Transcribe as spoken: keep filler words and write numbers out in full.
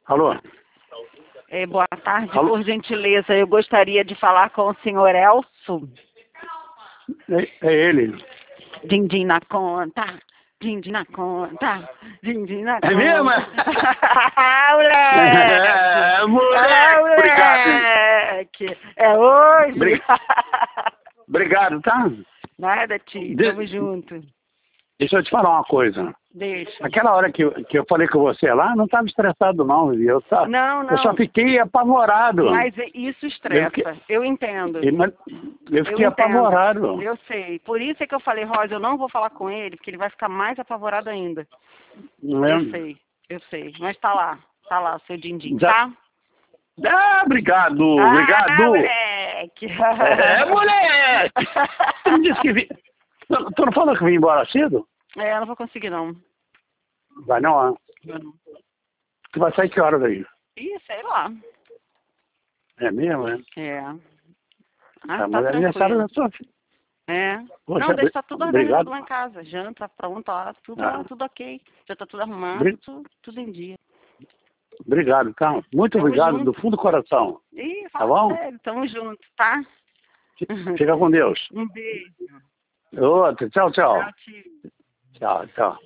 Alô? É, boa tarde, Alô? por gentileza. Eu gostaria de falar com o senhor Elcio. É, é ele. Din-din na conta, din-din na conta, din-din na conta. É mesmo? Ah, moleque! É, moleque! Ah, Obrigado. moleque! É hoje! Obrigado. Obrigado, tá? Nada, tio. De- Tamo junto. Deixa eu te falar uma coisa. Deixa. Aquela hora que, eu- que eu falei com você lá, não estava estressado não, viu? Eu, só- Não, eu só não. fiquei apavorado. Mas isso estressa. fiquei- Eu entendo. Eu, mas eu fiquei Eu entendo. apavorado. Eu sei. Por isso é que eu falei, Rosa, eu não vou falar com ele, porque ele vai ficar mais apavorado ainda. Não é? Eu sei, eu sei. Mas tá lá, tá lá, seu din-din, Já- tá? Ah, obrigado, Ah, obrigado. moleque! É, moleque! Tu me disse que vi... Tu tu não falou que vim embora cedo? É, eu não vou conseguir, não. Vai não, ah. Eu não. Tu vai sair que horas daí? Ih, sei lá. É mesmo, é? É. Ah, Tá, tá mas é aniversário tranquilo. da sua filha. É. Poxa, Não, deixa tá tudo obrigado. organizado lá em casa. Janta, pronto, lá, tudo Ah. lá, tudo ok. Já tá tudo arrumado, Bri- tudo, tudo em dia. Obrigado, tá? Muito Tamo obrigado junto. do fundo do coração. Ih, Tá fala bom? sério, tamo junto, tá? Fica com Deus. Um beijo. Outro. Tchau, tchau. Tchau, tio. Tchau, tchau.